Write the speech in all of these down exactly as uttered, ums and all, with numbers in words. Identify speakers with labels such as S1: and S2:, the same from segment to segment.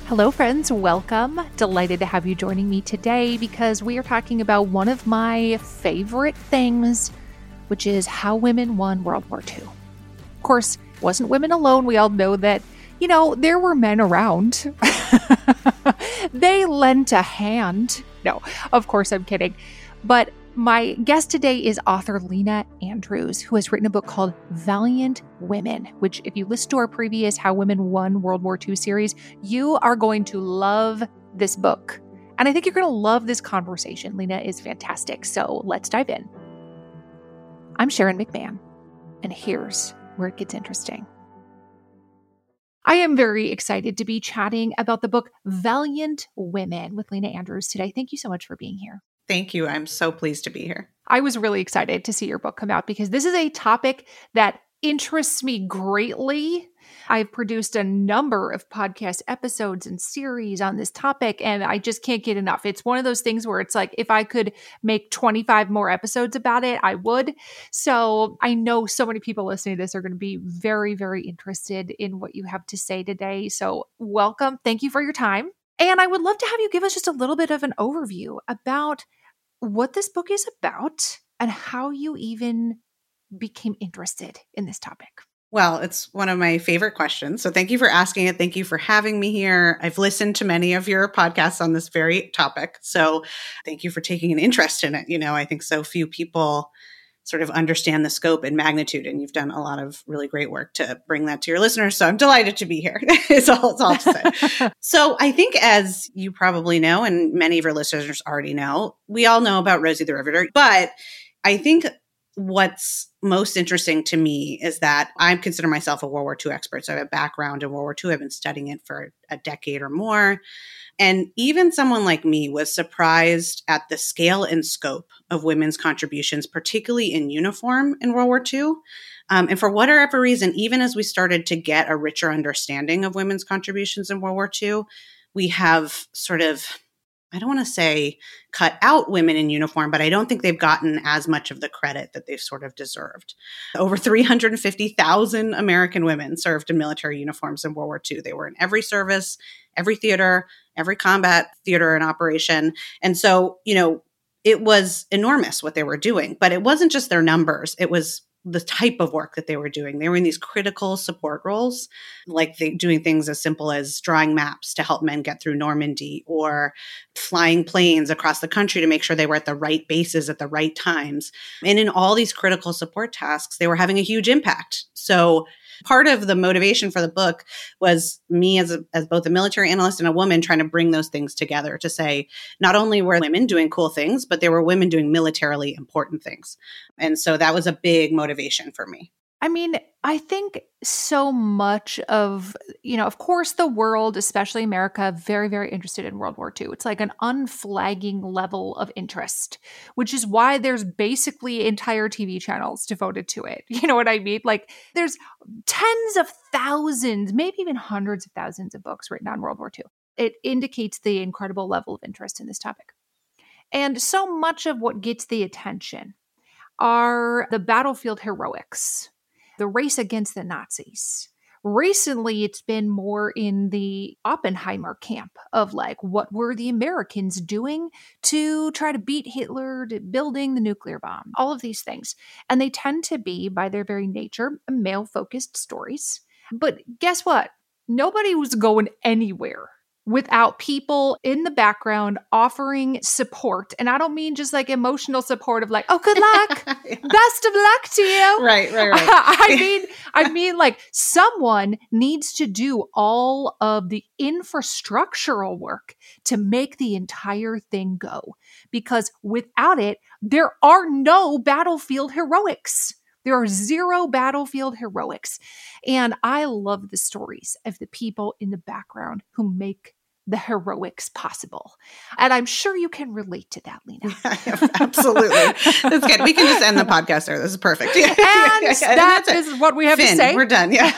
S1: Hello, friends. Welcome. Delighted to have you joining me today because we are talking about one of my favorite things, which is how women won World War Two. Of course, it wasn't women alone. We all know that, you know, there were men around. They lent a hand. No, of course, I'm kidding. But my guest today is author Lena Andrews, who has written a book called Valiant Women, which if you listen to our previous How Women Won World War Two series, you are going to love this book. And I think you're going to love this conversation. Lena is fantastic. So let's dive in. I'm Sharon McMahon, and here's where it gets interesting. I am very excited to be chatting about the book Valiant Women with Lena Andrews today. Thank you so much for being here.
S2: Thank you. I'm so pleased to be here.
S1: I was really excited to see your book come out because this is a topic that interests me greatly. I've produced a number of podcast episodes and series on this topic, and I just can't get enough. It's one of those things where it's like, if I could make twenty-five more episodes about it, I would. So I know so many people listening to this are going to be very, very interested in what you have to say today. So welcome. Thank you for your time. And I would love to have you give us just a little bit of an overview about what this book is about and how you even became interested in this topic.
S2: Well, it's one of my favorite questions. So thank you for asking it. Thank you for having me here. I've listened to many of your podcasts on this very topic. So thank you for taking an interest in it. You know, I think so few people sort of understand the scope and magnitude, and you've done a lot of really great work to bring that to your listeners. So I'm delighted to be here. It's all, it's all to say. So I think, as you probably know, and many of your listeners already know, we all know about Rosie the Riveter. But I think what's most interesting to me is that I consider myself a World War Two expert. So I have a background in World War Two. I've been studying it for a decade or more. And even someone like me was surprised at the scale and scope of women's contributions, particularly in uniform in World War Two. Um, and for whatever reason, even as we started to get a richer understanding of women's contributions in World War Two, we have sort of, I don't want to say cut out women in uniform, but I don't think they've gotten as much of the credit that they've sort of deserved. Over three hundred fifty thousand American women served in military uniforms in World War Two. They were in every service, every theater, every combat theater and operation. And so, you know, it was enormous what they were doing, but it wasn't just their numbers. It was the type of work that they were doing. They were in these critical support roles, like they, doing things as simple as drawing maps to help men get through Normandy, or flying planes across the country to make sure they were at the right bases at the right times. And in all these critical support tasks, they were having a huge impact. So part of the motivation for the book was me as a, as both a military analyst and a woman trying to bring those things together to say, not only were women doing cool things, but there were women doing militarily important things. And so that was a big motivation for me.
S1: I mean, I think so much of, you know, of course, the world, especially America, very, very interested in World War Two. It's like an unflagging level of interest, which is why there's basically entire T V channels devoted to it. You know what I mean? Like there's tens of thousands, maybe even hundreds of thousands of books written on World War Two. It indicates the incredible level of interest in this topic. And so much of what gets the attention are the battlefield heroics, the race against the Nazis. Recently, it's been more in the Oppenheimer camp of like, what were the Americans doing to try to beat Hitler, to building the nuclear bomb, all of these things. And they tend to be, by their very nature, male-focused stories. But guess what? Nobody was going anywhere without people in the background offering support. And I don't mean just like emotional support of like, oh, good luck. Yeah. Best of luck to you.
S2: Right, right, right.
S1: I mean, I mean like someone needs to do all of the infrastructural work to make the entire thing go. Because without it, there are no battlefield heroics. There are zero battlefield heroics. And I love the stories of the people in the background who make the heroics possible. And I'm sure you can relate to that, Lena.
S2: Yeah, absolutely. That's good. We can just end the podcast there. This is perfect. Yeah.
S1: And that is what we have
S2: Finn,
S1: to say.
S2: We're done. Yeah.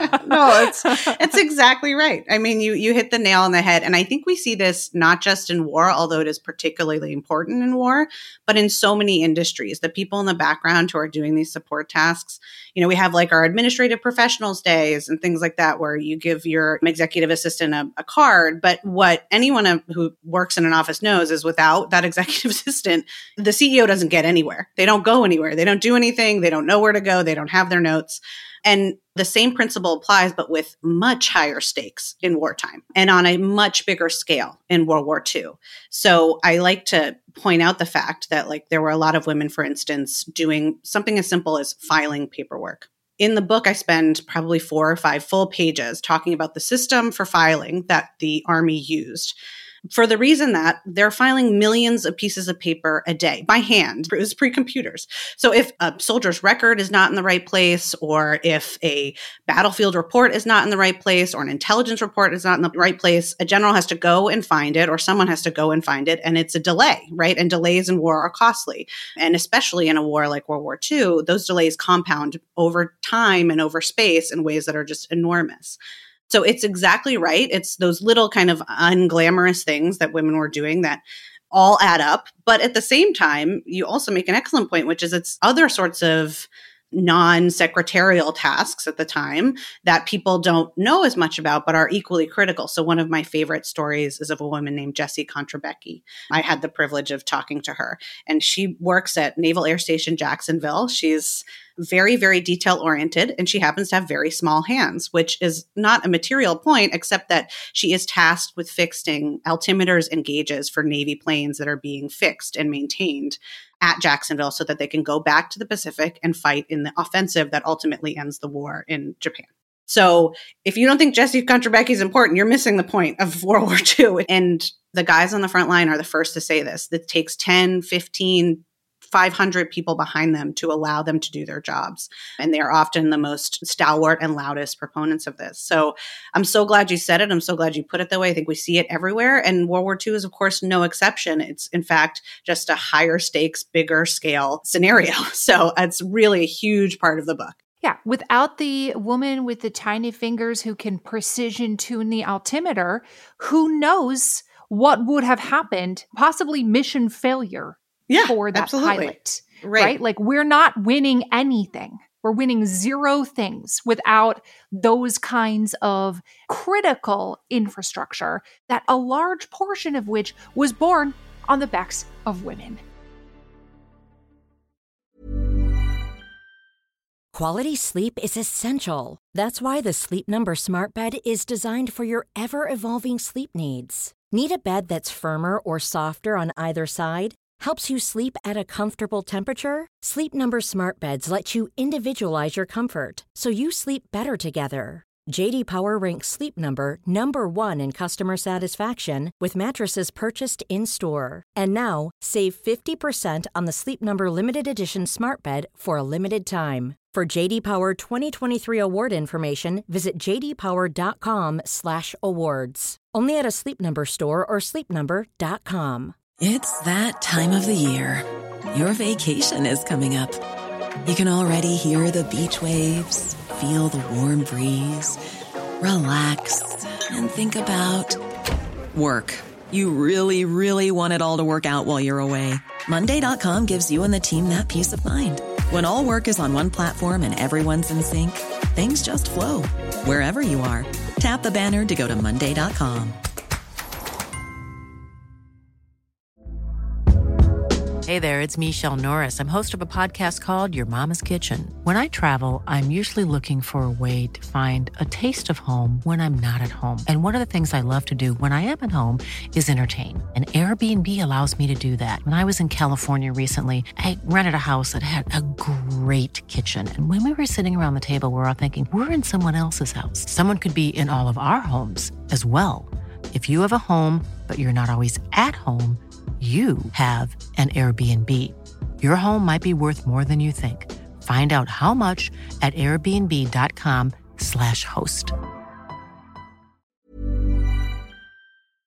S2: No, it's it's exactly right. I mean, you you hit the nail on the head. And I think we see this not just in war, although it is particularly important in war, but in so many industries. The people in the background who are doing these support tasks. You know, we have like our administrative professionals days and things like that, where you give your executive assistant a, a card. But what anyone who works in an office knows is without that executive assistant, the C E O doesn't get anywhere. They don't go anywhere. They don't do anything. They don't know where to go. They don't have their notes. And the same principle applies, but with much higher stakes in wartime and on a much bigger scale in World War Two. So I like to point out the fact that like there were a lot of women, for instance, doing something as simple as filing paperwork. In the book, I spend probably four or five full pages talking about the system for filing that the Army used, for the reason that they're filing millions of pieces of paper a day by hand. It was pre-computers. So if a soldier's record is not in the right place, or if a battlefield report is not in the right place, or an intelligence report is not in the right place, a general has to go and find it, or someone has to go and find it, and it's a delay, right? And delays in war are costly. And especially in a war like World War Two, those delays compound over time and over space in ways that are just enormous. So it's exactly right. It's those little kind of unglamorous things that women were doing that all add up. But at the same time, you also make an excellent point, which is it's other sorts of non-secretarial tasks at the time that people don't know as much about, but are equally critical. So one of my favorite stories is of a woman named Jessie Contrabecki. I had the privilege of talking to her, and she works at Naval Air Station Jacksonville. She's very, very detail-oriented, and she happens to have very small hands, which is not a material point, except that she is tasked with fixing altimeters and gauges for Navy planes that are being fixed and maintained at Jacksonville so that they can go back to the Pacific and fight in the offensive that ultimately ends the war in Japan. So if you don't think Jessie Contrabecki is important, you're missing the point of World War Two. And the guys on the front line are the first to say this. It takes ten, fifteen, five hundred people behind them to allow them to do their jobs. And they are often the most stalwart and loudest proponents of this. So I'm so glad you said it. I'm so glad you put it that way. I think we see it everywhere. And World War Two is, of course, no exception. It's, in fact, just a higher stakes, bigger scale scenario. So it's really a huge part of the book.
S1: Yeah, without the woman with the tiny fingers who can precision tune the altimeter, who knows what would have happened, possibly mission failure. Yeah, for that absolutely. Pilot, right. right? Like we're not winning anything. We're winning zero things without those kinds of critical infrastructure that a large portion of which was born on the backs of women.
S3: Quality sleep is essential. That's why the Sleep Number Smart Bed is designed for your ever-evolving sleep needs. Need a bed that's firmer or softer on either side? Helps you sleep at a comfortable temperature? Sleep Number Smart Beds let you individualize your comfort so you sleep better together. J D Power ranks Sleep Number number one in customer satisfaction with mattresses purchased in-store. And now, save fifty percent on the Sleep Number Limited Edition Smart Bed for a limited time. For J D Power twenty twenty-three award information, visit j d power dot com slash awards. Only at a Sleep Number store or sleep number dot com.
S4: It's that time of the year. Your vacation is coming up. You can already hear the beach waves, feel the warm breeze, relax, and think about work. You really, really want it all to work out while you're away. Monday dot com gives you and the team that peace of mind. When all work is on one platform and everyone's in sync, things just flow. Wherever you are, tap the banner to go to Monday dot com.
S5: Hey there, it's Michelle Norris. I'm host of a podcast called Your Mama's Kitchen. When I travel, I'm usually looking for a way to find a taste of home when I'm not at home. And one of the things I love to do when I am at home is entertain. And Airbnb allows me to do that. When I was in California recently, I rented a house that had a great kitchen. And when we were sitting around the table, we were all thinking, we're in someone else's house. Someone could be in all of our homes as well. If you have a home, but you're not always at home, you have an Airbnb. Your home might be worth more than you think. Find out how much at airbnb dot com slash host.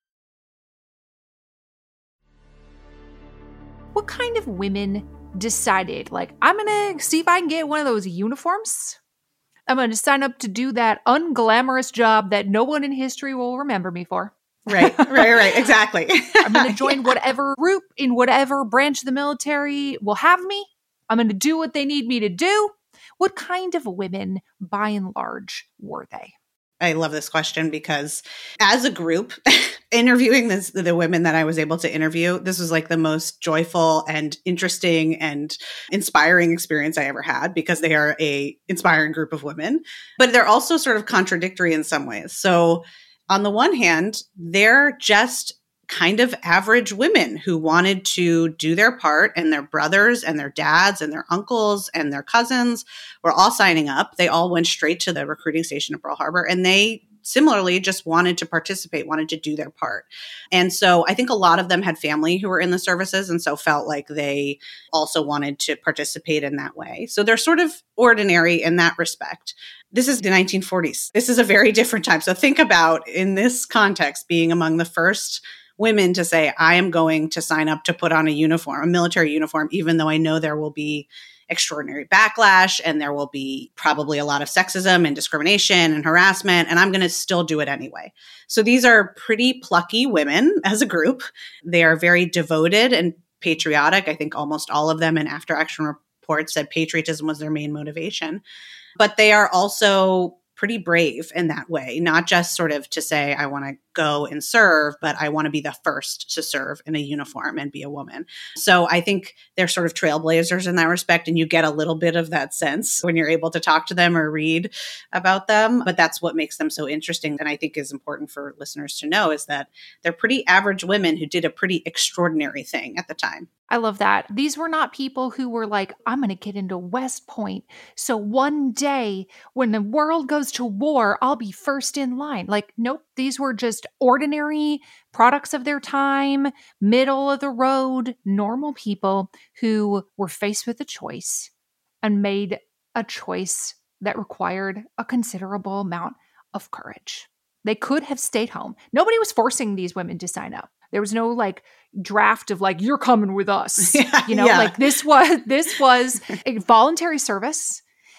S1: what kind of women decided, like, I'm going to see if I can get one of those uniforms. I'm going to sign up to do that unglamorous job that no one in history will remember me for.
S2: Right, right, right. Exactly.
S1: I'm going to join whatever group in whatever branch of the military will have me. I'm going to do what they need me to do. What kind of women, by and large, were they?
S2: I love this question because as a group, interviewing this, the women that I was able to interview, this was like the most joyful and interesting and inspiring experience I ever had because they are a inspiring group of women, but they're also sort of contradictory in some ways. So on the one hand, they're just kind of average women who wanted to do their part, and their brothers and their dads and their uncles and their cousins were all signing up. They all went straight to the recruiting station at Pearl Harbor, and they similarly just wanted to participate, wanted to do their part. And so I think a lot of them had family who were in the services and so felt like they also wanted to participate in that way. So they're sort of ordinary in that respect. This is the nineteen forties. This is a very different time. So think about, in this context, being among the first women to say, I am going to sign up to put on a uniform, a military uniform, even though I know there will be extraordinary backlash and there will be probably a lot of sexism and discrimination and harassment, and I'm going to still do it anyway. So these are pretty plucky women as a group. They are very devoted and patriotic. I think almost all of them in after action reports said patriotism was their main motivation. But they are also pretty brave in that way, not just sort of to say, I want to go and serve, but I want to be the first to serve in a uniform and be a woman. So I think they're sort of trailblazers in that respect. And you get a little bit of that sense when you're able to talk to them or read about them. But that's what makes them so interesting. And I think is important for listeners to know is that they're pretty average women who did a pretty extraordinary thing at the time.
S1: I love that. These were not people who were like, I'm going to get into West Point, so one day when the world goes to war, I'll be first in line. Like, nope, these were just ordinary products of their time, middle of the road, normal people who were faced with a choice and made a choice that required a considerable amount of courage. They could have stayed home. Nobody was forcing these women to sign up. There was no like draft of like, you're coming with us.
S2: Yeah,
S1: you know,
S2: yeah.
S1: like this was, this was a voluntary service,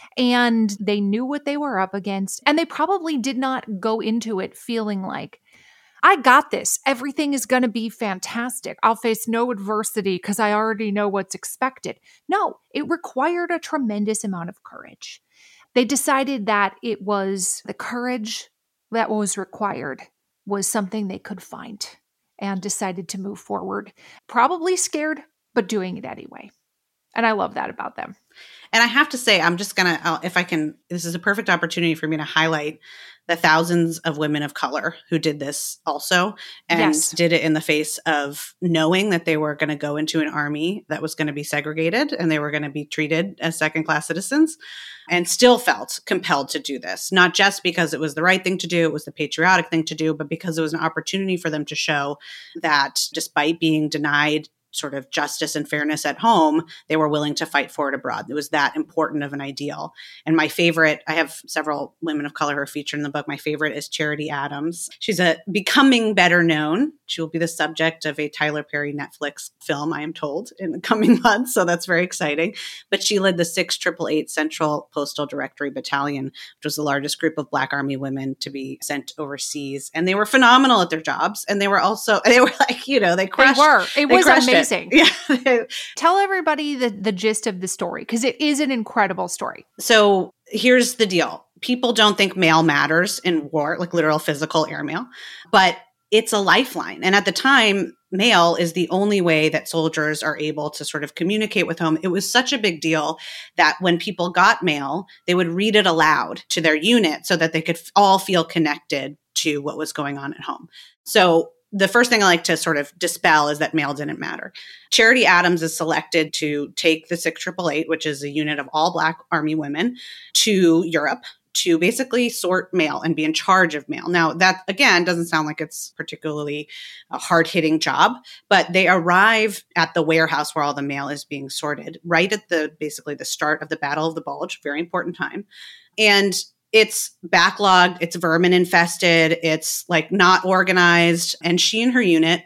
S1: and they knew what they were up against. And they probably did not go into it feeling like, I got this. Everything is going to be fantastic. I'll face no adversity because I already know what's expected. No, it required a tremendous amount of courage. They decided that it was the courage that was required was something they could find, and decided to move forward. Probably scared, but doing it anyway. And I love that about them.
S2: And I have to say, I'm just going to, if I can, this is a perfect opportunity for me to highlight the thousands of women of color who did this also, and
S1: Yes.
S2: did it in the face of knowing that they were going to go into an army that was going to be segregated and they were going to be treated as second-class citizens, and still felt compelled to do this, not just because it was the right thing to do, it was the patriotic thing to do, but because it was an opportunity for them to show that despite being denied sort of justice and fairness at home, they were willing to fight for it abroad. It was that important of an ideal. And my favorite, I have several women of color who are featured in the book. My favorite is Charity Adams. She's a becoming better known. She will be the subject of a Tyler Perry Netflix film, I am told, in the coming months. So that's very exciting. But she led the six triple eight Central Postal Directory Battalion, which was the largest group of Black Army women to be sent overseas. And they were phenomenal at their jobs. And they were also, they were like, you know, they crushed.
S1: They were. It
S2: they
S1: was
S2: crushed
S1: amazing.
S2: It. Yeah.
S1: Tell everybody the, the gist of the story, because it is an incredible story.
S2: So here's the deal. People don't think mail matters in war, like literal physical airmail, but it's a lifeline. And at the time, mail is the only way that soldiers are able to sort of communicate with home. It was such a big deal that when people got mail, they would read it aloud to their unit so that they could all feel connected to what was going on at home. So the first thing I like to sort of dispel is that mail didn't matter. Charity Adams is selected to take the six triple eight, which is a unit of all Black Army women, to Europe to basically sort mail and be in charge of mail. Now, that, again, doesn't sound like it's particularly a hard-hitting job, but they arrive at the warehouse where all the mail is being sorted, right at the basically the start of the Battle of the Bulge, very important time. And it's backlogged, it's vermin infested, it's like not organized. And she and her unit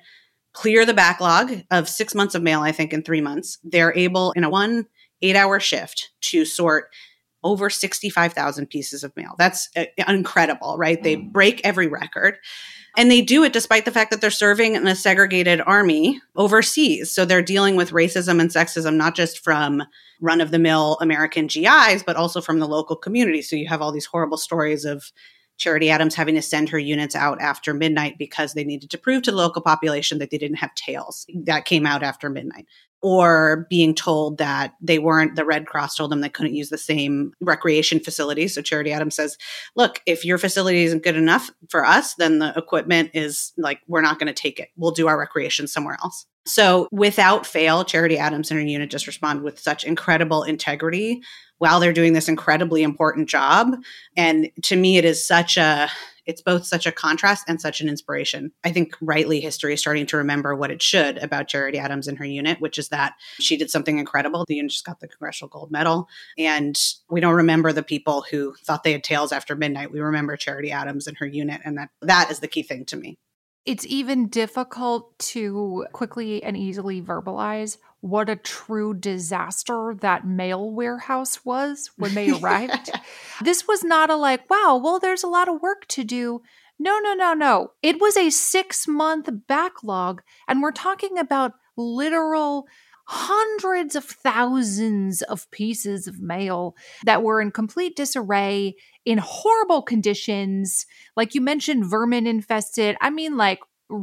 S2: clear the backlog of six months of mail, I think, in three months. They're able, in a one eight-hour shift, to sort over sixty-five thousand pieces of mail. That's uh, incredible, right? They break every record. And they do it despite the fact that they're serving in a segregated army overseas. So they're dealing with racism and sexism, not just from run-of-the-mill American G Is, but also from the local community. So you have all these horrible stories of Charity Adams having to send her units out after midnight because they needed to prove to the local population that they didn't have tails. That came out after midnight. Or being told that they weren't, the Red Cross told them they couldn't use the same recreation facilities. So Charity Adams says, look, if your facility isn't good enough for us, then the equipment is like, we're not going to take it. We'll do our recreation somewhere else. So without fail, Charity Adams and her unit just respond with such incredible integrity while they're doing this incredibly important job. And to me, it is such a, it's both such a contrast and such an inspiration. I think rightly history is starting to remember what it should about Charity Adams and her unit, which is that she did something incredible. The unit just got the Congressional Gold Medal. And we don't remember the people who thought they had tails after midnight. We remember Charity Adams and her unit. And that that is the key thing to me.
S1: It's even difficult to quickly and easily verbalize what a true disaster that mail warehouse was when they arrived. This was not a like, wow, well, there's a lot of work to do. No, no, no, no. It was a six-month backlog, and we're talking about literal hundreds of thousands of pieces of mail that were in complete disarray, in horrible conditions. Like you mentioned, vermin infested. I mean, like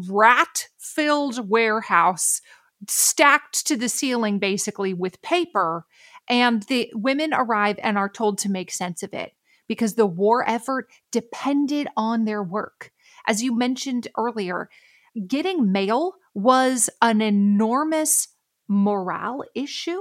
S1: rat-filled warehouse stacked to the ceiling basically with paper. And the women arrive and are told to make sense of it because the war effort depended on their work. As you mentioned earlier, getting mail was an enormous morale issue.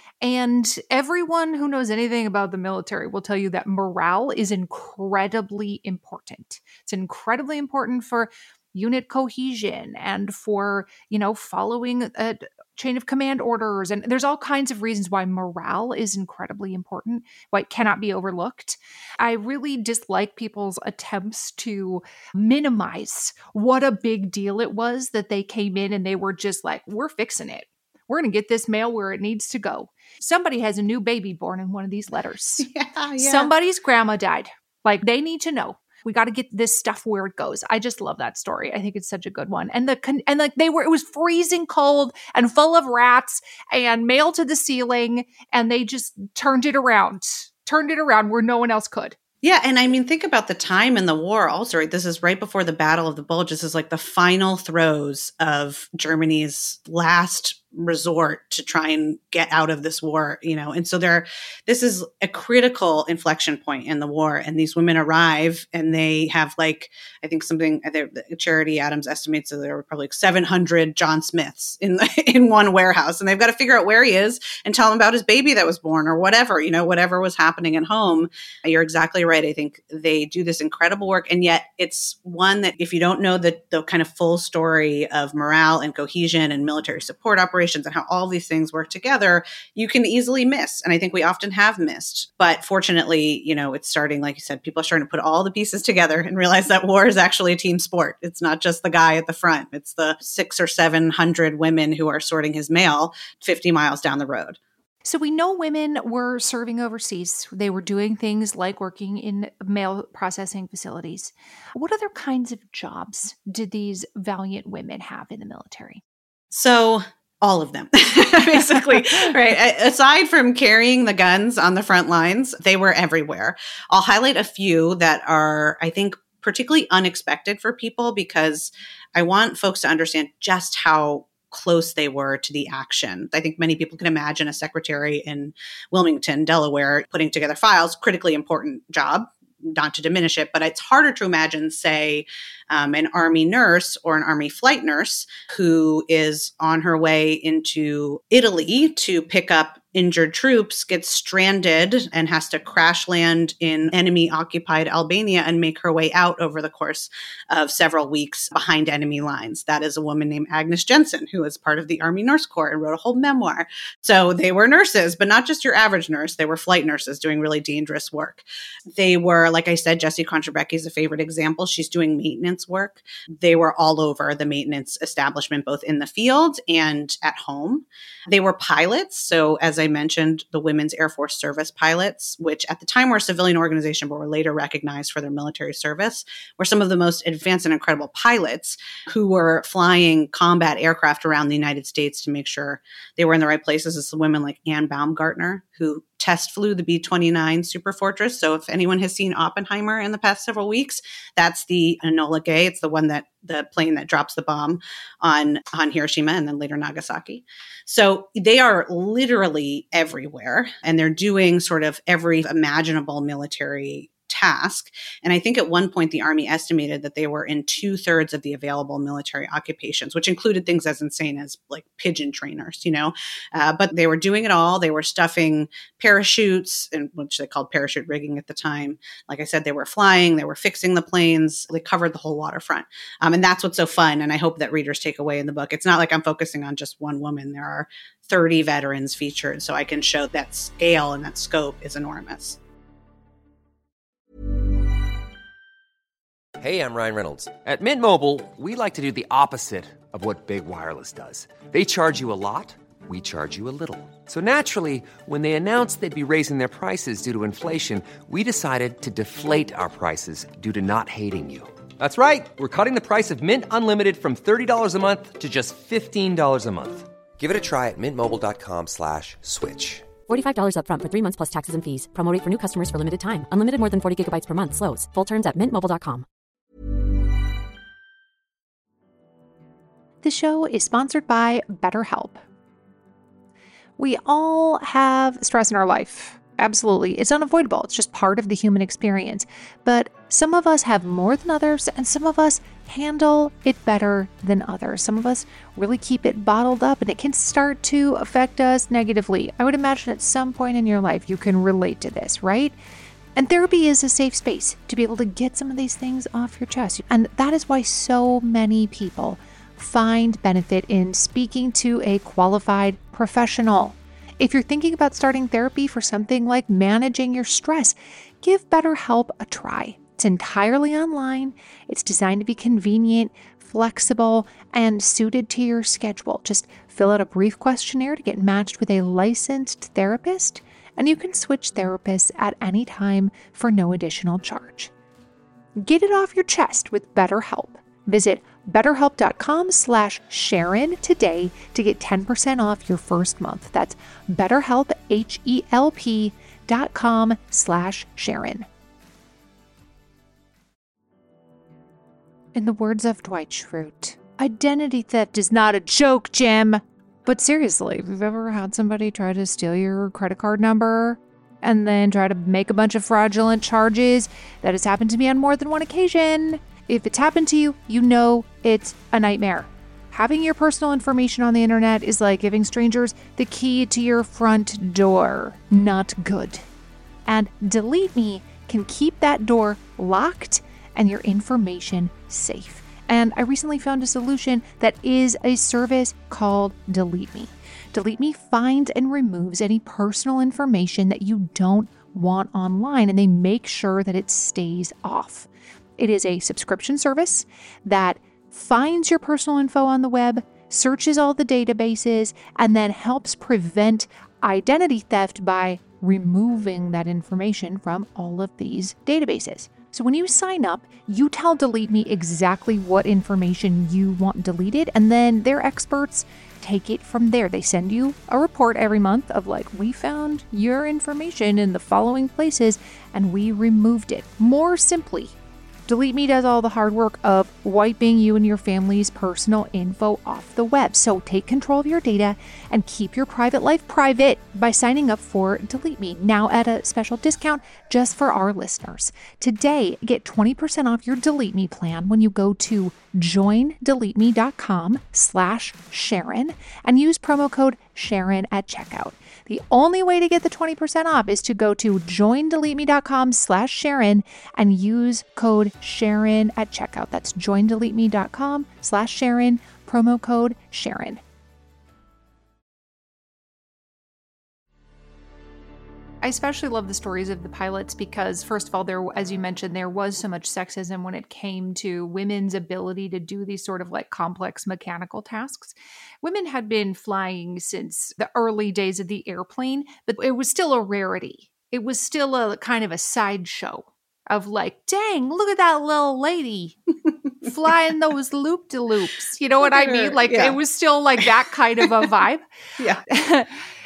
S1: And everyone who knows anything about the military will tell you that morale is incredibly important. It's incredibly important for unit cohesion and for, you know, following a chain of command orders. And there's all kinds of reasons why morale is incredibly important, why it cannot be overlooked. I really dislike people's attempts to minimize what a big deal it was that they came in and they were just like, we're fixing it. We're going to get this mail where it needs to go. Somebody has a new baby born in one of these letters.
S2: Yeah, yeah.
S1: Somebody's grandma died. Like, they need to know. We got to get this stuff where it goes. I just love that story. I think it's such a good one. And the and like they were, it was freezing cold and full of rats and mail to the ceiling, and they just turned it around, turned it around where no one else could.
S2: Yeah. And I mean, think about the time in the war also, right? This is right before the Battle of the Bulge. This is like the final throes of Germany's last resort to try and get out of this war, you know? And so there, this is a critical inflection point in the war. And these women arrive and they have like, I think something, Charity Adams estimates that there were probably like seven hundred John Smiths in the, in one warehouse. And they've got to figure out where he is and tell him about his baby that was born or whatever, you know, whatever was happening at home. You're exactly right. I think they do this incredible work. And yet it's one that if you don't know the, the kind of full story of morale and cohesion and military support operations and how all these things work together, you can easily miss. And I think we often have missed. But fortunately, you know, it's starting, like you said, people are starting to put all the pieces together and realize that war is actually a team sport. It's not just the guy at the front. It's the six or seven hundred women who are sorting his mail fifty miles down the road.
S1: So we know women were serving overseas. They were doing things like working in mail processing facilities. What other kinds of jobs did these valiant women have in the military?
S2: So all of them, basically, right? Aside from carrying the guns on the front lines, they were everywhere. I'll highlight a few that are, I think, particularly unexpected for people because I want folks to understand just how close they were to the action. I think many people can imagine a secretary in Wilmington, Delaware, putting together files, critically important job, not to diminish it, but it's harder to imagine, say, um, an Army nurse or an Army flight nurse who is on her way into Italy to pick up injured troops gets stranded and has to crash land in enemy-occupied Albania and make her way out over the course of several weeks behind enemy lines. That is a woman named Agnes Jensen, who was part of the Army Nurse Corps and wrote a whole memoir. So they were nurses, but not just your average nurse. They were flight nurses doing really dangerous work. They were, like I said, Jessie Kontrabecki is a favorite example. She's doing maintenance work. They were all over the maintenance establishment, both in the field and at home. They were pilots. So as I mentioned, the Women's Air Force Service pilots, which at the time were a civilian organization, but were later recognized for their military service, were some of the most advanced and incredible pilots who were flying combat aircraft around the United States to make sure they were in the right places. It's the women like Anne Baumgartner, who test flew the B twenty-nine Superfortress. So if anyone has seen Oppenheimer in the past several weeks, that's the Enola Gay. It's the one that the plane that drops the bomb on, on Hiroshima and then later Nagasaki. So they are literally everywhere, and they're doing sort of every imaginable military task. And I think at one point the Army estimated that they were in two thirds of the available military occupations, which included things as insane as like pigeon trainers, you know, uh, but they were doing it all. They were stuffing parachutes, and which they called parachute rigging at the time. Like I said, they were flying, they were fixing the planes, they covered the whole waterfront. Um, and that's what's so fun. And I hope that readers take away in the book. It's not like I'm focusing on just one woman. There are thirty veterans featured. So I can show that scale and that scope is enormous.
S6: Hey, I'm Ryan Reynolds. At Mint Mobile, we like to do the opposite of what Big Wireless does. They charge you a lot, we charge you a little. So naturally, when they announced they'd be raising their prices due to inflation, we decided to deflate our prices due to not hating you. That's right. We're cutting the price of Mint Unlimited from thirty dollars a month to just fifteen dollars a month. Give it a try at mintmobile.com slash switch.
S7: forty-five dollars up front for three months plus taxes and fees. Promo rate for new customers for limited time. Unlimited more than forty gigabytes per month. Slows full terms at mint mobile dot com.
S1: The show is sponsored by BetterHelp. We all have stress in our life. Absolutely. It's unavoidable. It's just part of the human experience. But some of us have more than others, and some of us handle it better than others. Some of us really keep it bottled up, and it can start to affect us negatively. I would imagine at some point in your life you can relate to this, right? And therapy is a safe space to be able to get some of these things off your chest. And that is why so many people find benefit in speaking to a qualified professional. If you're thinking about starting therapy for something like managing your stress, give BetterHelp a try. It's entirely online. It's designed to be convenient, flexible, and suited to your schedule. Just fill out a brief questionnaire to get matched with a licensed therapist, and you can switch therapists at any time for no additional charge. Get it off your chest with BetterHelp. Visit betterhelp.com slash Sharon today to get ten percent off your first month. That's betterhelp, H-E-L-P dot com slash Sharon. In the words of Dwight Schrute, identity theft is not a joke, Jim. But seriously, if you've ever had somebody try to steal your credit card number and then try to make a bunch of fraudulent charges, that has happened to me on more than one occasion. If it's happened to you, you know it's a nightmare. Having your personal information on the internet is like giving strangers the key to your front door. Not good. And Delete Me can keep that door locked and your information safe. And I recently found a solution that is a service called Delete Me. Delete Me finds and removes any personal information that you don't want online, and they make sure that it stays off. It is a subscription service that finds your personal info on the web, searches all the databases, and then helps prevent identity theft by removing that information from all of these databases. So when you sign up, you tell Delete Me exactly what information you want deleted, and then their experts take it from there. They send you a report every month of like, we found your information in the following places and we removed it. More simply, Delete Me does all the hard work of wiping you and your family's personal info off the web. So take control of your data and keep your private life private by signing up for Delete Me, now at a special discount just for our listeners. Today, get twenty percent off your Delete Me plan when you go to joindeleteme.com slash Sharon and use promo code Sharon at checkout. The only way to get the twenty percent off is to go to joindeleteme.com slash Sharon and use code Sharon at checkout. That's joindeleteme.com slash Sharon, promo code Sharon. I especially love the stories of the pilots because, first of all, there, as you mentioned, there was so much sexism when it came to women's ability to do these sort of like complex mechanical tasks. Women had been flying since the early days of the airplane, but it was still a rarity. It was still a kind of a sideshow of like, dang, look at that little lady flying those loop-de-loops. You know what I mean? Like yeah. It was still like that kind of a vibe.
S2: Yeah.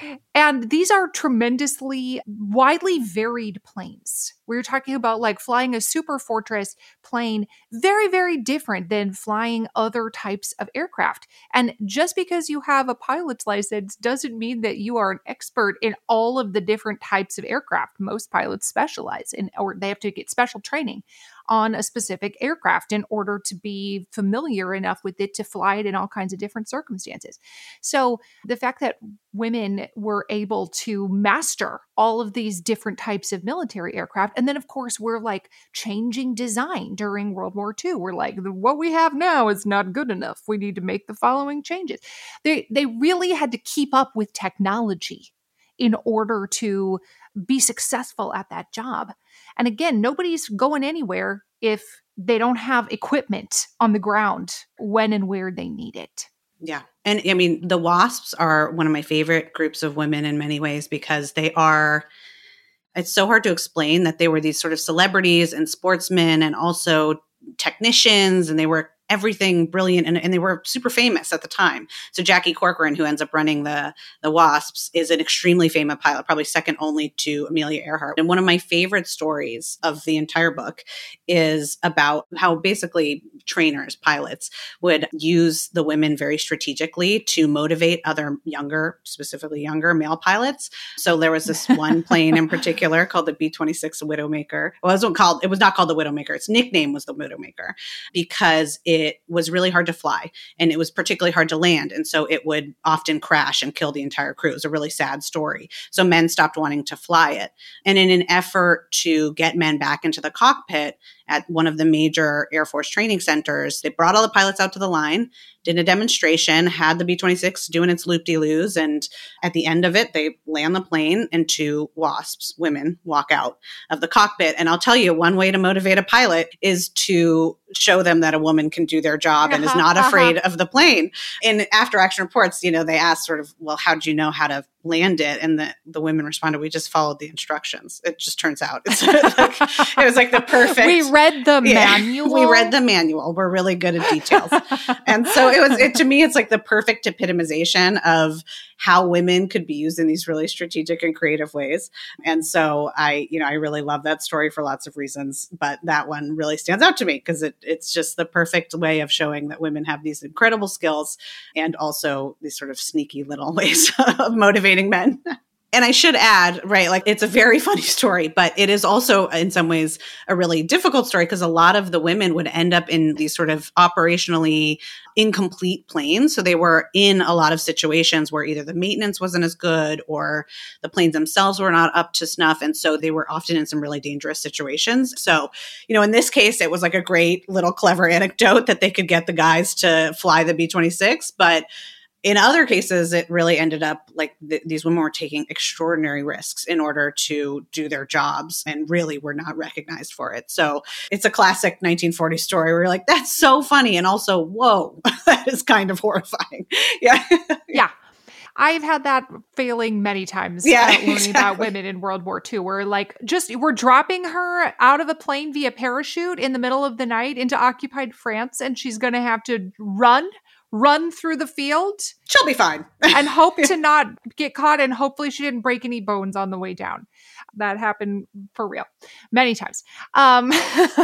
S1: And these are tremendously widely varied planes. We're talking about like flying a Super Fortress plane, very, very different than flying other types of aircraft. And just because you have a pilot's license doesn't mean that you are an expert in all of the different types of aircraft. Most pilots specialize in, or they have to get special training on a specific aircraft in order to be familiar enough with it to fly it in all kinds of different circumstances. So the fact that women were able to master all of these different types of military aircraft, and then of course we're like changing design during World War Two. We're like, what we have now is not good enough. We need to make the following changes. They they really had to keep up with technology in order to be successful at that job. And again, nobody's going anywhere if they don't have equipment on the ground when and where they need it.
S2: Yeah. And I mean, the WASPs are one of my favorite groups of women in many ways because they are, it's so hard to explain that they were these sort of celebrities and sportsmen and also technicians, and they were everything brilliant, and, and they were super famous at the time. So Jackie Corcoran, who ends up running the, the WASPs, is an extremely famous pilot, probably second only to Amelia Earhart. And one of my favorite stories of the entire book is about how basically trainers, pilots, would use the women very strategically to motivate other younger, specifically younger male pilots. So there was this one plane in particular called the B twenty-six Widowmaker. Well, it wasn't called, it was not called the Widowmaker. Its nickname was the Widowmaker because it It was really hard to fly and it was particularly hard to land. And so it would often crash and kill the entire crew. It was a really sad story. So men stopped wanting to fly it. And in an effort to get men back into the cockpit at one of the major Air Force training centers, they brought all the pilots out to the line, did a demonstration, had the B twenty-six doing its loop-de-loos. And at the end of it, they land the plane and two WASPs, women, walk out of the cockpit. And I'll tell you, one way to motivate a pilot is to show them that a woman can do their job and is not afraid of the plane. In after action reports, you know, they asked sort of, well, how did you know how to land it? And the, the women responded, we just followed the instructions. It just turns out it's like, it was like the perfect.
S1: We read the
S2: yeah,
S1: manual.
S2: We read the manual. We're really good at details. And so it was, it, to me, it's like the perfect epitomization of how women could be used in these really strategic and creative ways. And so I, you know, I really love that story for lots of reasons, but that one really stands out to me because it, it's just the perfect way of showing that women have these incredible skills and also these sort of sneaky little ways of motivating men. And I should add, right, like it's a very funny story, but it is also in some ways a really difficult story because a lot of the women would end up in these sort of operationally incomplete planes. So they were in a lot of situations where either the maintenance wasn't as good or the planes themselves were not up to snuff. And so they were often in some really dangerous situations. So, you know, in this case, it was like a great little clever anecdote that they could get the guys to fly the B twenty-six, but in other cases, it really ended up like th- these women were taking extraordinary risks in order to do their jobs and really were not recognized for it. So it's a classic nineteen forties story where you're like, that's so funny. And also, whoa, that is kind of horrifying. Yeah.
S1: Yeah. I've had that failing many times
S2: yeah,
S1: uh, learning
S2: exactly.
S1: about women in World War Two, where like just we're dropping her out of a plane via parachute in the middle of the night into occupied France, and she's going to have to run run through the field.
S2: She'll be fine.
S1: And hope to not get caught, and hopefully she didn't break any bones on the way down. That happened for real many times. Um,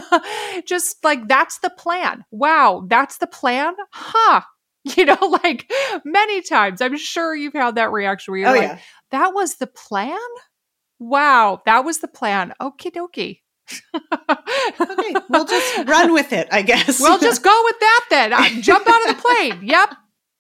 S1: just like, that's the plan. Wow, that's the plan? Huh. You know, like many times. I'm sure you've had that reaction where you're
S2: oh,
S1: like,
S2: yeah.
S1: that was the plan? Wow, that was the plan. Okie dokie.
S2: Okay, we'll just run with it, I guess.
S1: We'll just go with that then. Uh, jump out of the plane. Yep.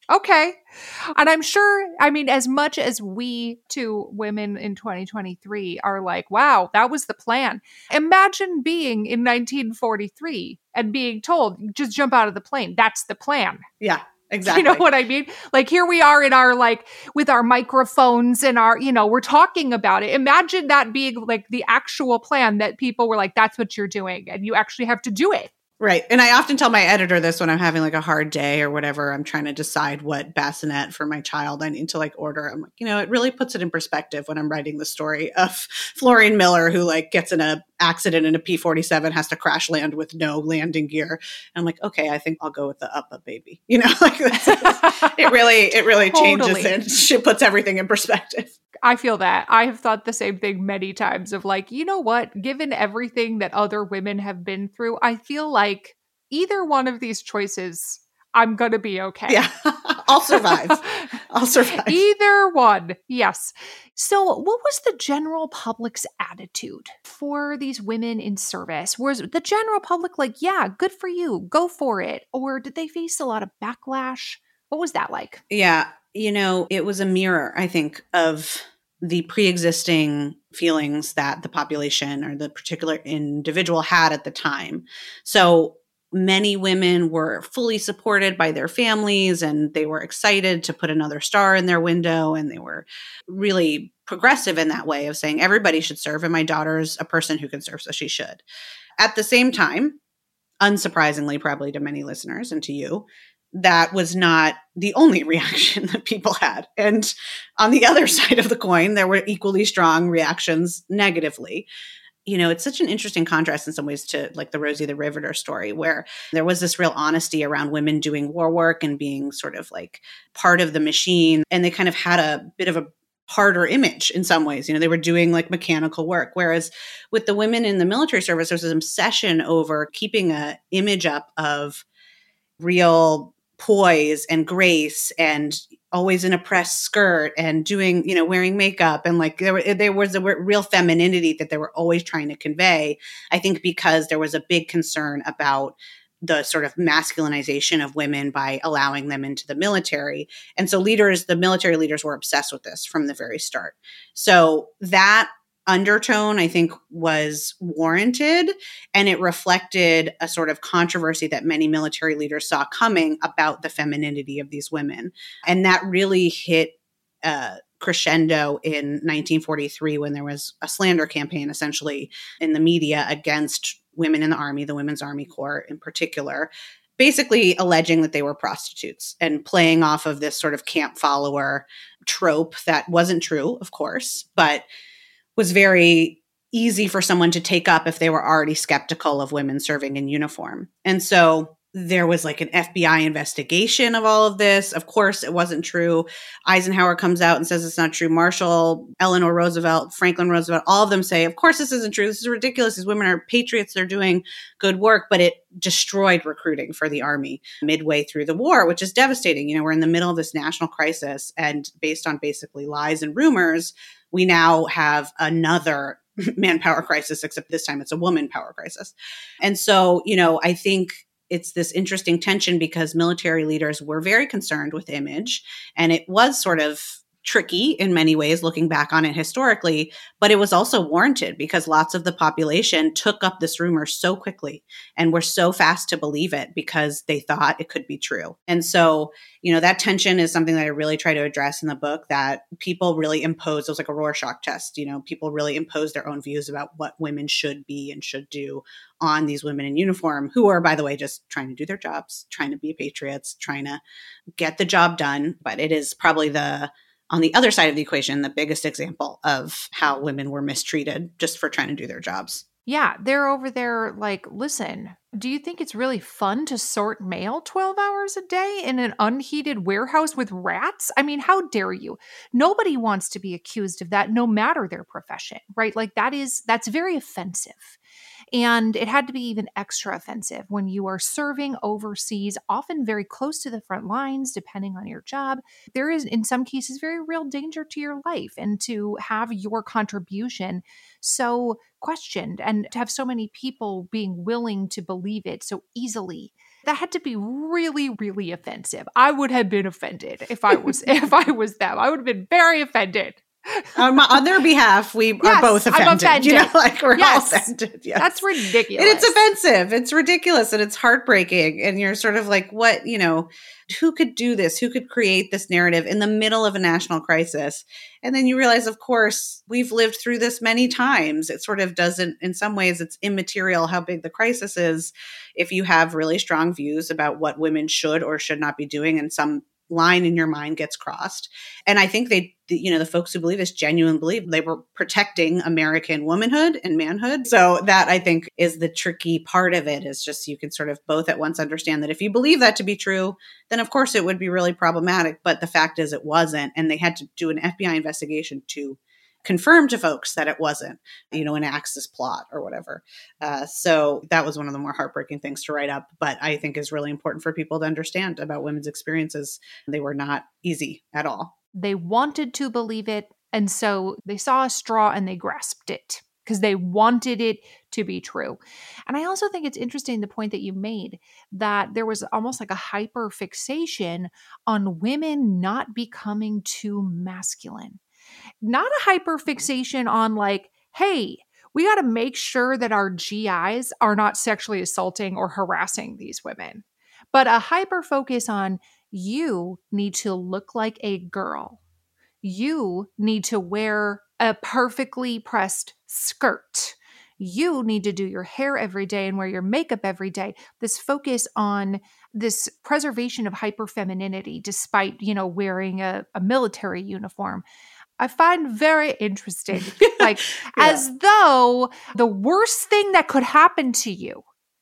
S1: Okay. And I'm sure, I mean, as much as we two women in twenty twenty-three are like, wow, that was the plan. Imagine being in nineteen forty-three and being told, just jump out of the plane. That's the plan.
S2: Yeah, exactly.
S1: You know what I mean? Like here we are in our, like, with our microphones and our, you know, we're talking about it. Imagine that being like the actual plan that people were like, that's what you're doing. And you actually have to do it.
S2: Right. And I often tell my editor this when I'm having like a hard day or whatever. I'm trying to decide what bassinet for my child I need to like order. I'm like, you know, it really puts it in perspective when I'm writing the story of Florian Miller, who like gets in a accident in a P forty-seven, has to crash land with no landing gear. And I'm like, okay, I think I'll go with the up up baby. You know, like that's, it really, it really
S1: Totally.
S2: changes it. It puts everything in perspective.
S1: I feel that. I have thought the same thing many times of like, you know what? Given everything that other women have been through, I feel like either one of these choices, I'm going to be okay.
S2: Yeah, I'll survive. I'll survive.
S1: Either one. Yes. So what was the general public's attitude for these women in service? Was the general public like, yeah, good for you, go for it? Or did they face a lot of backlash? What was that like?
S2: Yeah. You know, it was a mirror, I think, of the pre-existing feelings that the population or the particular individual had at the time. So many women were fully supported by their families and they were excited to put another star in their window. And they were really progressive in that way of saying everybody should serve. And my daughter's a person who can serve, so she should. At the same time, unsurprisingly, probably to many listeners and to you, that was not the only reaction that people had. And on the other side of the coin, there were equally strong reactions negatively. You know, it's such an interesting contrast in some ways to like the Rosie the Riveter story, where there was this real honesty around women doing war work and being sort of like part of the machine. And they kind of had a bit of a harder image in some ways. You know, they were doing like mechanical work. Whereas with the women in the military service, there's this obsession over keeping an image up of real poise and grace and always in a pressed skirt and doing, you know, wearing makeup. And like there, were, there was a real femininity that they were always trying to convey, I think, because there was a big concern about the sort of masculinization of women by allowing them into the military. And so leaders, the military leaders were obsessed with this from the very start. So that undertone, I think, was warranted, and it reflected a sort of controversy that many military leaders saw coming about the femininity of these women. And that really hit uh, crescendo in nineteen forty-three when there was a slander campaign essentially in the media against women in the Army, the Women's Army Corps in particular, basically alleging that they were prostitutes and playing off of this sort of camp follower trope that wasn't true, of course, but was very easy for someone to take up if they were already skeptical of women serving in uniform. And so there was like an F B I investigation of all of this. Of course, it wasn't true. Eisenhower comes out and says it's not true. Marshall, Eleanor Roosevelt, Franklin Roosevelt, all of them say, of course, this isn't true. This is ridiculous. These women are patriots. They're doing good work. But it destroyed recruiting for the Army midway through the war, which is devastating. You know, we're in the middle of this national crisis. And based on basically lies and rumors, we now have another manpower crisis, except this time it's a woman power crisis. And so, you know, I think it's this interesting tension because military leaders were very concerned with image, and it was sort of tricky in many ways looking back on it historically, but it was also warranted because lots of the population took up this rumor so quickly and were so fast to believe it because they thought it could be true. And so, you know, that tension is something that I really try to address in the book, that people really impose, it was like a Rorschach test, you know, people really impose their own views about what women should be and should do on these women in uniform, who are, by the way, just trying to do their jobs, trying to be patriots, trying to get the job done. But it is probably the on the other side of the equation, the biggest example of how women were mistreated just for trying to do their jobs.
S1: Yeah, they're over there like, listen, do you think it's really fun to sort mail twelve hours a day in an unheated warehouse with rats? I mean, how dare you? Nobody wants to be accused of that, no matter their profession, right? Like that is, that's very offensive. And it had to be even extra offensive when you are serving overseas, often very close to the front lines, depending on your job. There is, in some cases, very real danger to your life, and to have your contribution so questioned and to have so many people being willing to believe it so easily, that had to be really, really offensive. I would have been offended if I was if I was them. I would have been very offended.
S2: Um, on their behalf, we
S1: Yes,
S2: are both offended.
S1: I'm offended.
S2: You know, like we're
S1: Yes.
S2: all offended. Yes.
S1: That's ridiculous.
S2: And it's offensive. It's ridiculous and it's heartbreaking. And you're sort of like, what, you know, who could do this? Who could create this narrative in the middle of a national crisis? And then you realize, of course, we've lived through this many times. It sort of doesn't, in some ways, it's immaterial how big the crisis is if you have really strong views about what women should or should not be doing, and some line in your mind gets crossed. And I think they, you know, the folks who believe this genuinely believe they were protecting American womanhood and manhood. So that, I think, is the tricky part of it, is just you can sort of both at once understand that if you believe that to be true, then of course it would be really problematic. But the fact is it wasn't. And they had to do an F B I investigation to confirm to folks that it wasn't, you know, an Axis plot or whatever. Uh, so that was one of the more heartbreaking things to write up, but I think is really important for people to understand about women's experiences. They were not easy at all.
S1: They wanted to believe it, and so they saw a straw and they grasped it because they wanted it to be true. And I also think it's interesting, the point that you made, that there was almost like a hyper fixation on women not becoming too masculine. Not a hyper fixation on like, hey, we got to make sure that our G Is are not sexually assaulting or harassing these women, but a hyper focus on, you need to look like a girl. You need to wear a perfectly pressed skirt. You need to do your hair every day and wear your makeup every day. This focus on this preservation of hyperfemininity, despite, you know, wearing a, a military uniform, I find very interesting. Like, yeah. As though the worst thing that could happen to you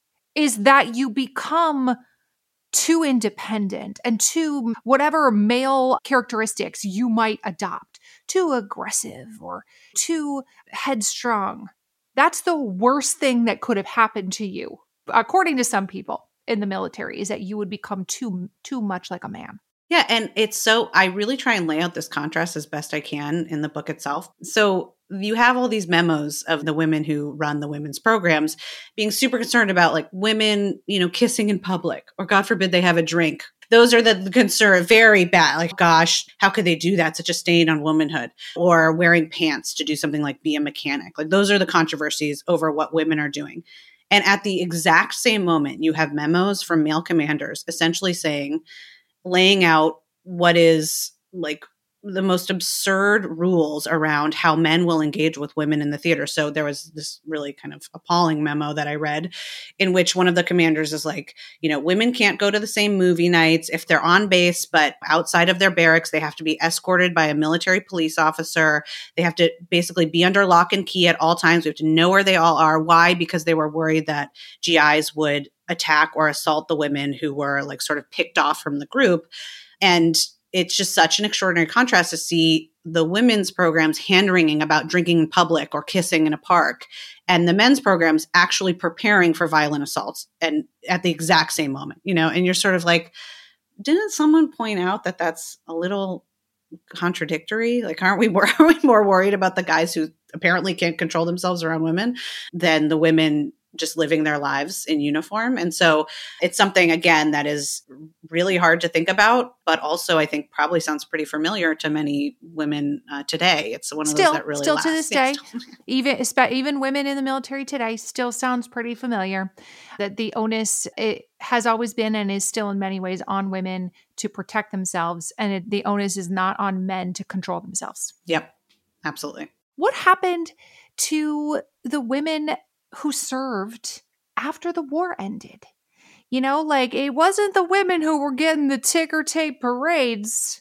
S1: is that you become too independent and too whatever male characteristics you might adopt, too aggressive or too headstrong. That's the worst thing that could have happened to you, according to some people in the military, is that you would become too too much like a man.
S2: Yeah. And it's so, I really try and lay out this contrast as best I can in the book itself. So you have all these memos of the women who run the women's programs being super concerned about like women, you know, kissing in public, or God forbid they have a drink. Those are the concern, very bad. Like, gosh, how could they do that? Such a stain on womanhood. Or wearing pants to do something like be a mechanic. Like, those are the controversies over what women are doing. And at the exact same moment, you have memos from male commanders essentially saying, laying out what is like the most absurd rules around how men will engage with women in the theater. So there was this really kind of appalling memo that I read in which one of the commanders is like, you know, women can't go to the same movie nights if they're on base, but outside of their barracks, they have to be escorted by a military police officer. They have to basically be under lock and key at all times. We have to know where they all are. Why? Because they were worried that G Is would attack or assault the women who were like sort of picked off from the group. And it's just such an extraordinary contrast to see the women's programs hand-wringing about drinking in public or kissing in a park, and the men's programs actually preparing for violent assaults, and at the exact same moment, you know, and you're sort of like, didn't someone point out that that's a little contradictory? Like, aren't we more, are we more worried about the guys who apparently can't control themselves around women than the women just living their lives in uniform? And so it's something, again, that is really hard to think about, but also I think probably sounds pretty familiar to many women uh, today. It's one of
S1: still,
S2: those that really
S1: still
S2: lasts.
S1: to this
S2: Yeah,
S1: day,
S2: still.
S1: even even women in the military today still sounds pretty familiar. That the onus, it has always been and is still in many ways on women to protect themselves, and it, the onus is not on men to control themselves.
S2: Yep, absolutely.
S1: What happened to the women who served after the war ended? You know, like, it wasn't the women who were getting the ticker tape parades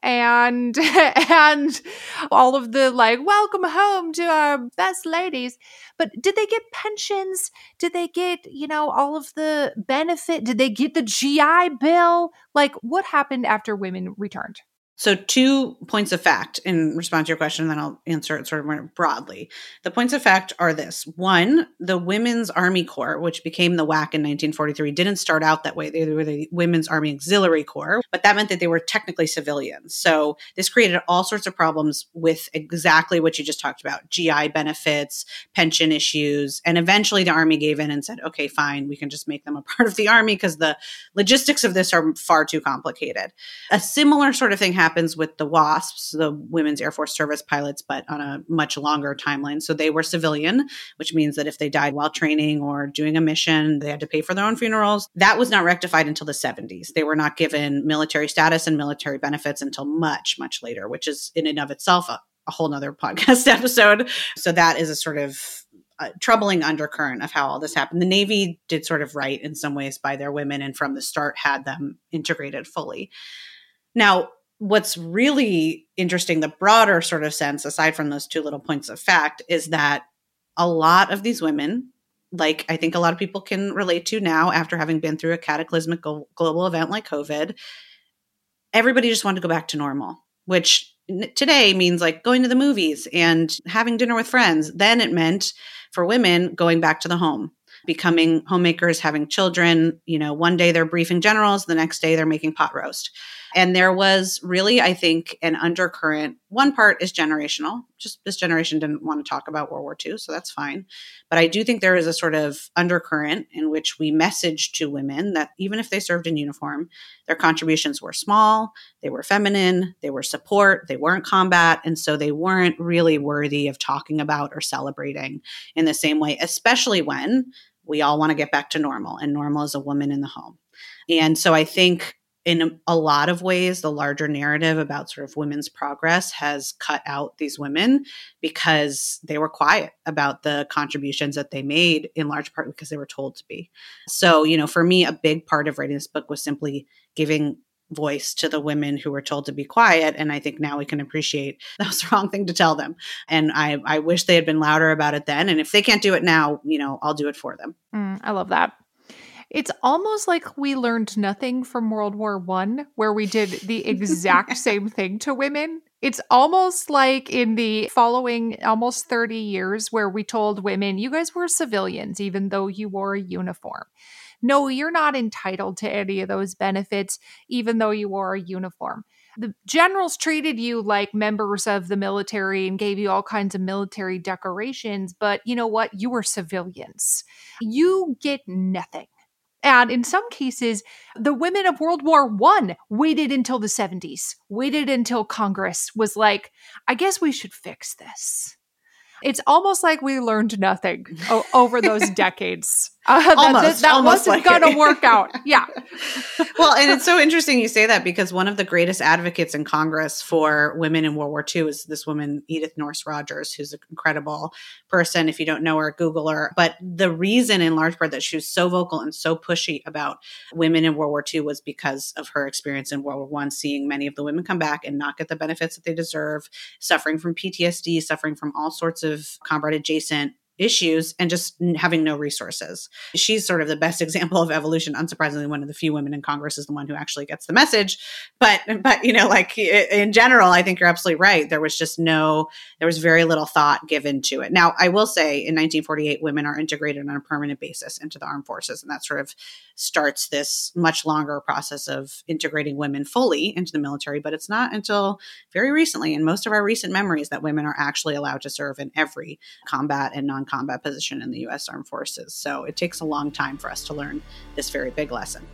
S1: and and all of the like, welcome home to our best ladies. But did they get pensions? Did they get, you know, all of the benefit? Did they get the G I Bill? Like, what happened after women returned?
S2: So two points of fact in response to your question, and then I'll answer it sort of more broadly. The points of fact are this. One, the Women's Army Corps, which became the W A C in nineteen forty-three, didn't start out that way. They were the Women's Army Auxiliary Corps, but that meant that they were technically civilians. So this created all sorts of problems with exactly what you just talked about, G I benefits, pension issues, and eventually the Army gave in and said, okay, fine, we can just make them a part of the Army because the logistics of this are far too complicated. A similar sort of thing happened happens with the WASPs, the Women's Air Force Service Pilots, but on a much longer timeline. So they were civilian, which means that if they died while training or doing a mission, they had to pay for their own funerals. That was not rectified until the seventies. They were not given military status and military benefits until much, much later, which is in and of itself a, a whole nother podcast episode. So that is a sort of Uh, troubling undercurrent of how all this happened. The Navy did sort of right in some ways by their women and from the start had them integrated fully. Now, what's really interesting, the broader sort of sense, aside from those two little points of fact, is that a lot of these women, like I think a lot of people can relate to now after having been through a cataclysmic go- global event like COVID, everybody just wanted to go back to normal, which today means like going to the movies and having dinner with friends. Then it meant for women going back to the home, becoming homemakers, having children. You know, one day they're briefing generals, the next day they're making pot roast. And there was really, I think, an undercurrent. One part is generational. Just this generation didn't want to talk about World War Two, so that's fine. But I do think there is a sort of undercurrent in which we message to women that even if they served in uniform, their contributions were small, they were feminine, they were support, they weren't combat, and so they weren't really worthy of talking about or celebrating in the same way, especially when we all want to get back to normal, and normal is a woman in the home. And so I think in a lot of ways, the larger narrative about sort of women's progress has cut out these women because they were quiet about the contributions that they made, in large part because they were told to be. So, you know, for me, a big part of writing this book was simply giving voice to the women who were told to be quiet. And I think now we can appreciate that was the wrong thing to tell them. And I, I wish they had been louder about it then. And if they can't do it now, you know, I'll do it for them.
S1: Mm, I love that. It's almost like we learned nothing from World War One, where we did the exact same thing to women. It's almost like in the following almost thirty years where we told women, you guys were civilians, even though you wore a uniform. No, you're not entitled to any of those benefits, even though you wore a uniform. The generals treated you like members of the military and gave you all kinds of military decorations. But you know what? You were civilians. You get nothing. And in some cases, the women of World War One waited until the seventies, waited until Congress was like, I guess we should fix this. It's almost like we learned nothing o- over those decades. Uh,
S2: almost,
S1: that that
S2: almost
S1: wasn't
S2: like
S1: going to work out. Yeah.
S2: Well, and it's so interesting you say that because one of the greatest advocates in Congress for women in World War Two is this woman, Edith Norse Rogers, who's an incredible person. If you don't know her, Google her. But the reason in large part that she was so vocal and so pushy about women in World War Two was because of her experience in World War One, seeing many of the women come back and not get the benefits that they deserve, suffering from P T S D, suffering from all sorts of combat adjacent issues, and just having no resources. She's sort of the best example of evolution. Unsurprisingly, one of the few women in Congress is the one who actually gets the message. But, but you know, like in general, I think you're absolutely right. There was just no, there was very little thought given to it. Now, I will say in nineteen forty-eight, women are integrated on a permanent basis into the armed forces. And that sort of starts this much longer process of integrating women fully into the military. But it's not until very recently, in most of our recent memories, that women are actually allowed to serve in every combat and non combat position in the U S Armed Forces. So it takes a long time for us to learn this very big lesson.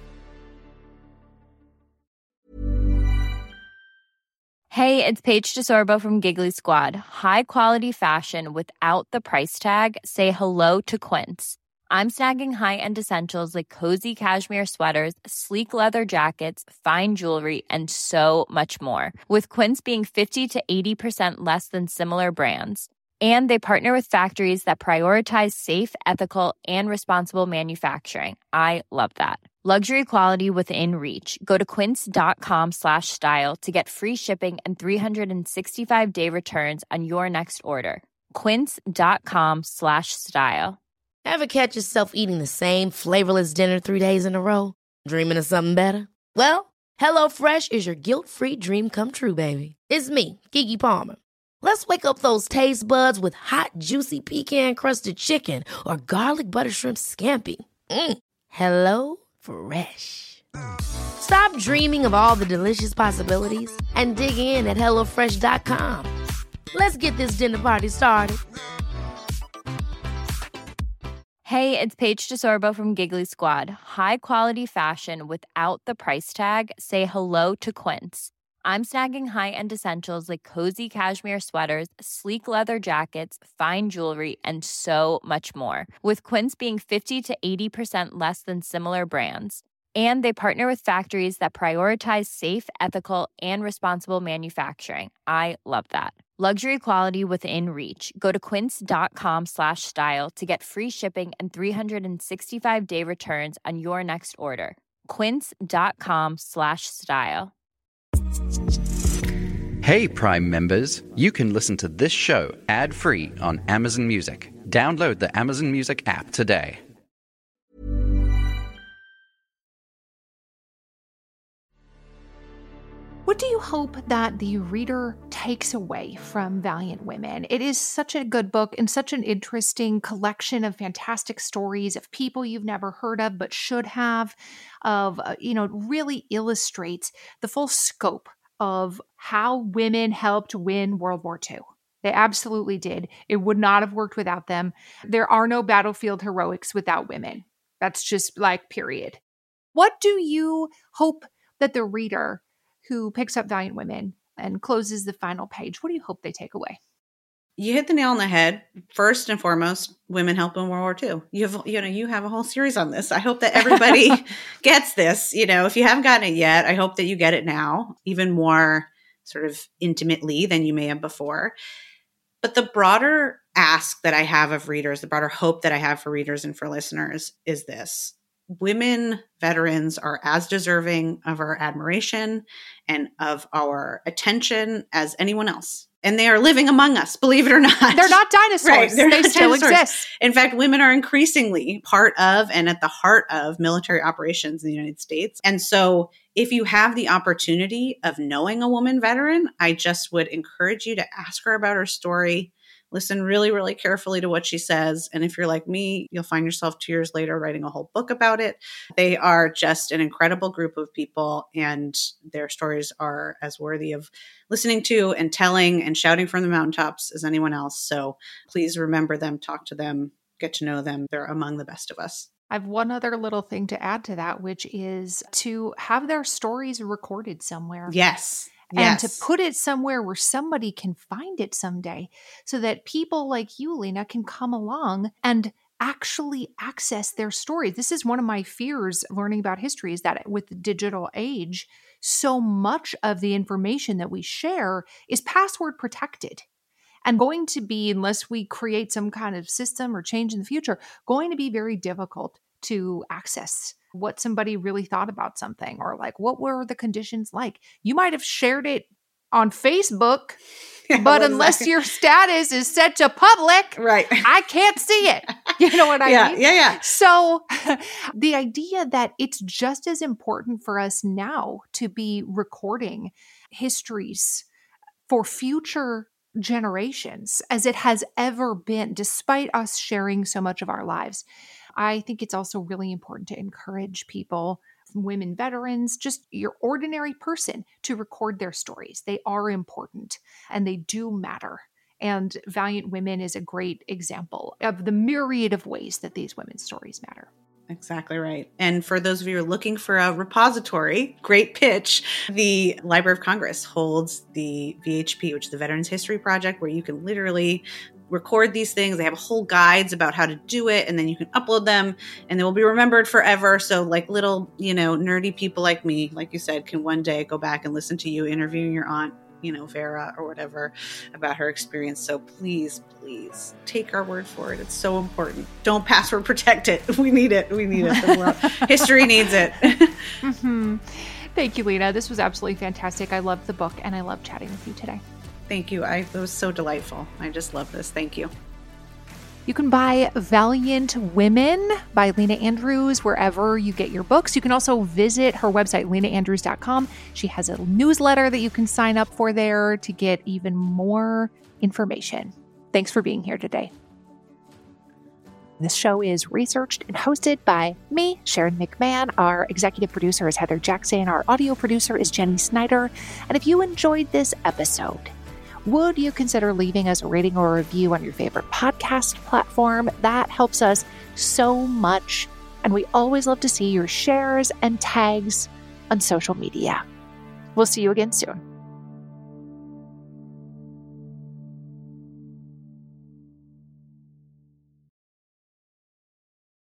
S8: Hey, it's Paige DeSorbo from Giggly Squad. High quality fashion without the price tag. Say hello to Quince. I'm snagging high-end essentials like cozy cashmere sweaters, sleek leather jackets, fine jewelry, and so much more. With Quince being fifty to eighty percent less than similar brands. And they partner with factories that prioritize safe, ethical, and responsible manufacturing. I love that. Luxury quality within reach. Go to quince.com slash style to get free shipping and three sixty-five day returns on your next order. Quince.com slash style.
S9: Ever catch yourself eating the same flavorless dinner three days in a row? Dreaming of something better? Well, HelloFresh is your guilt-free dream come true, baby. It's me, Keke Palmer. Let's wake up those taste buds with hot, juicy pecan-crusted chicken or garlic butter shrimp scampi. Mm. Hello Fresh. Stop dreaming of all the delicious possibilities and dig in at hello fresh dot com. Let's get this dinner party started.
S8: Hey, it's Paige DeSorbo from Giggly Squad. High quality fashion without the price tag. Say hello to Quince. I'm snagging high-end essentials like cozy cashmere sweaters, sleek leather jackets, fine jewelry, and so much more. With Quince being fifty to eighty percent less than similar brands. And they partner with factories that prioritize safe, ethical, and responsible manufacturing. I love that. Luxury quality within reach. Go to quince.com slash style to get free shipping and three sixty-five day returns on your next order. Quince.com slash style.
S10: Hey, Prime members, you can listen to this show ad-free on Amazon Music. Download the Amazon Music app today.
S1: What do you hope that the reader takes away from Valiant Women? It is such a good book and such an interesting collection of fantastic stories of people you've never heard of but should have, of, uh, you know, it really illustrates the full scope of how women helped win World War Two. They absolutely did. It would not have worked without them. There are no battlefield heroics without women. That's just like, period. What do you hope that the reader who picks up Valiant Women and closes the final page, what do you hope they take away?
S2: You hit the nail on the head. First and foremost, women help in World War Two. You have, you know, you have a whole series on this. I hope that everybody gets this. You know, if you haven't gotten it yet, I hope that you get it now, even more sort of intimately than you may have before. But the broader ask that I have of readers, the broader hope that I have for readers and for listeners is this. Women veterans are as deserving of our admiration and of our attention as anyone else. And they are living among us, believe it or not.
S1: They're not dinosaurs.
S2: Right, they're
S1: they
S2: not
S1: still
S2: dinosaurs.
S1: exist.
S2: In fact, women are increasingly part of and at the heart of military operations in the United States. And so if you have the opportunity of knowing a woman veteran, I just would encourage you to ask her about her story. Listen really, really carefully to what she says. And if you're like me, you'll find yourself two years later writing a whole book about it. They are just an incredible group of people, and their stories are as worthy of listening to and telling and shouting from the mountaintops as anyone else. So please remember them, talk to them, get to know them. They're among the best of us.
S1: I have one other little thing to add to that, which is to have their stories recorded somewhere.
S2: Yes.
S1: And
S2: Yes.
S1: to put it somewhere where somebody can find it someday so that people like you, Lena, can come along and actually access their story. This is one of my fears learning about history, is that with the digital age, so much of the information that we share is password protected. And going to be, unless we create some kind of system or change in the future, going to be very difficult to access what somebody really thought about something, or like, what were the conditions like? You might have shared it on Facebook, yeah, but unless that? your status is set to public,
S2: right,
S1: I can't see it. You know what I
S2: yeah,
S1: mean?
S2: Yeah, yeah.
S1: So the idea that it's just as important for us now to be recording histories for future generations as it has ever been, despite us sharing so much of our lives. I think it's also really important to encourage people, women veterans, just your ordinary person, to record their stories. They are important and they do matter. And Valiant Women is a great example of the myriad of ways that these women's stories matter.
S2: Exactly right. And for those of you who are looking for a repository, great pitch, the Library of Congress holds the V H P, which is the Veterans History Project, where you can literally record these things. They have whole guides about how to do it, and then you can upload them and they will be remembered forever. So like little, you know, nerdy people like me, like you said, can one day go back and listen to you interviewing your aunt, you know, Vera or whatever, about her experience. So please, please take our word for it. It's so important. Don't password protect it. We need it. We need it. The world. History needs it.
S1: Mm-hmm. Thank you, Lena. This was absolutely fantastic. I loved the book and I loved chatting with you today.
S2: Thank you. I, it was so delightful. I just love this. Thank you.
S1: You can buy Valiant Women by Lena Andrews wherever you get your books. You can also visit her website, lena andrews dot com. She has a newsletter that you can sign up for there to get even more information. Thanks for being here today. This show is researched and hosted by me, Sharon McMahon. Our executive producer is Heather Jackson. Our audio producer is Jenny Snyder. And if you enjoyed this episode, would you consider leaving us a rating or a review on your favorite podcast platform? That helps us so much. And we always love to see your shares and tags on social media. We'll see you again soon.